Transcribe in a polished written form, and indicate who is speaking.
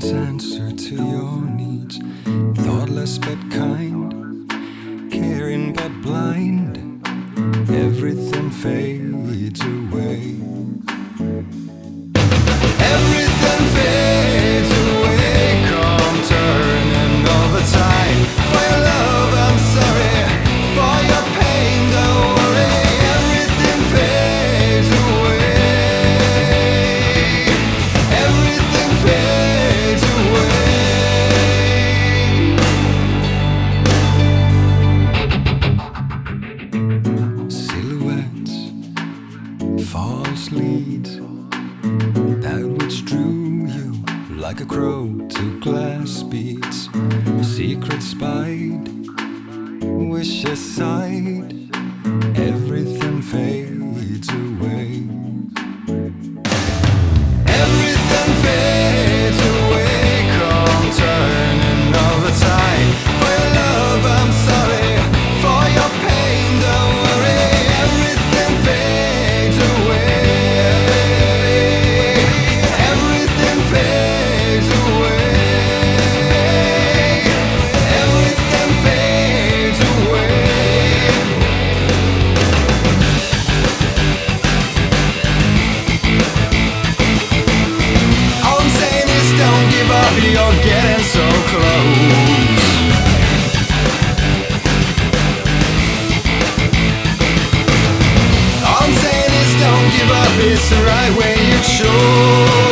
Speaker 1: one's answer to your needs. Thoughtless but kind, caring but blind. Everything fades away. Everything fades away. Come turning all the time. For your love, I'm sorry. For your pain, don't worry. Everything fades away. Everything fades away. Silhouettes, false leads, that which drew you like a crow to glass beads. Secrets spied, wish aside, everything fades away. Everything fades away. Come turning all the time. For your love, I'm sorry. For your pain, don't worry. Everything fades away. Everything fades away. Everything fades away. All I'm saying is don't give up, you're getting so close. All I'm saying is don't give up, it's the right way you chose.